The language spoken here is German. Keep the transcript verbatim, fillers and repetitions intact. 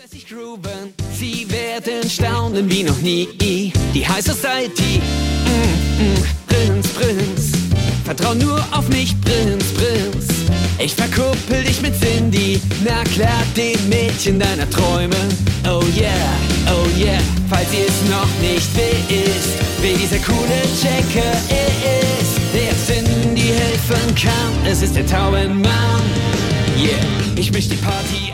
Zuverlässig grooven, sie werden staunen wie noch nie. Die High Society, mm, mm, Prinz, Prinz. Vertrau nur auf mich, Prinz, Prinz. Ich verkuppel dich mit Cindy, na klar, dem Mädchen deiner Träume. Oh yeah, oh yeah, falls ihr es noch nicht wisst, wer dieser coole Checker ist, der Cindy helfen kann. Es ist der Taubenmann, yeah. Ich misch die Party